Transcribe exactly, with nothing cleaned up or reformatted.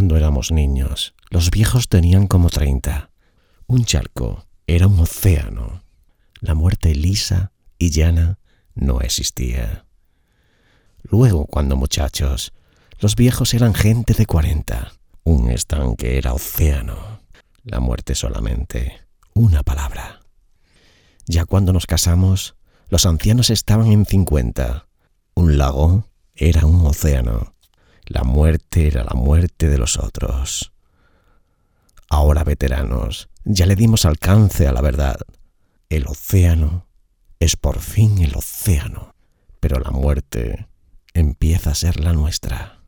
cuando éramos niños. Los viejos tenían como treinta. Un charco era un océano. La muerte lisa y llana no existía. Luego, cuando muchachos, los viejos eran gente de cuarenta. Un estanque era océano. La muerte solamente una palabra. Ya cuando nos casamos, los ancianos estaban en cincuenta. Un lago era un océano. La muerte era la muerte de los otros. Ahora, veteranos, ya le dimos alcance a la verdad. El océano es por fin el océano, pero la muerte empieza a ser la nuestra.